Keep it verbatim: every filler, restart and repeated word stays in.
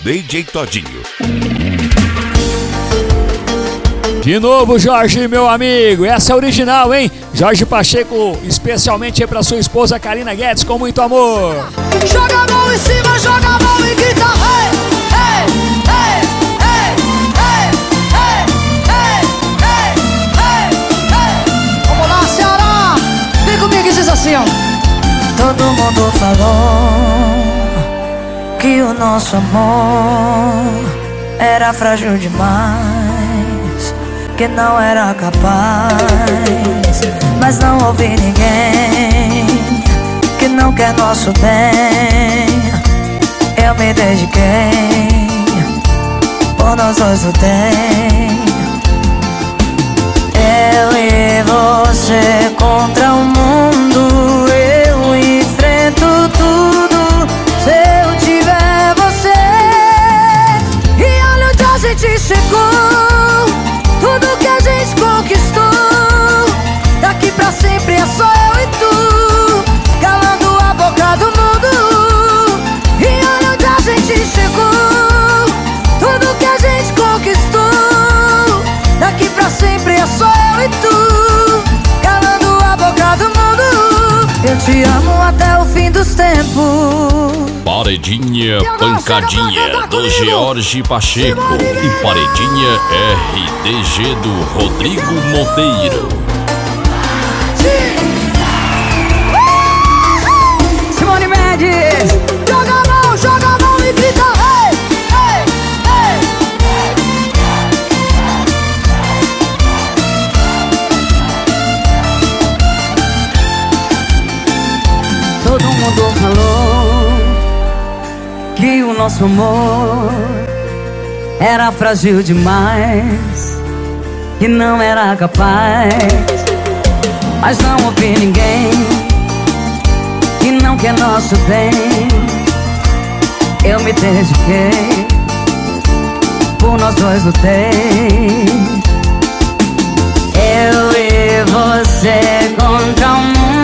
D J Todinho. De novo, Jorge, meu amigo, essa é original, hein? Jorge Pacheco, especialmente aí pra sua esposa Karina Guedes, com muito amor. Joga a mão em cima, joga a mão e grita, hey, hey, hey, hey, hey, hey, hey, hey, hey. Vamos lá, Ceará, vem comigo e diz assim, ó. Todo mundo falou que o nosso amor era frágil demais, que não era capaz, mas não ouvi ninguém que não quer nosso bem. Eu me dediquei, por nós dois lutei. Eu e você contra o mundo, eu enfrento tudo se eu tiver você. E olha onde a gente chegou, tudo que a gente conquistou, daqui pra sempre é só eu e tu, calando a boca do mundo. E olha onde a gente chegou, tudo que a gente conquistou, daqui pra sempre é só eu e tu, calando a boca do mundo. Eu te amo até o fim dos tempos. Paredinha Pancadinha do Jorge Pacheco e Paredinha R D G do Rodrigo Monteiro. Simone Mendes, joga a mão, joga a mão e grita, hey, hey, hey. Todo mundo falou que o nosso amor era frágil demais, que não era capaz, mas não ouvi ninguém que não quer nosso bem. Eu me dediquei, por nós dois lutei. Eu e você contra o mundo,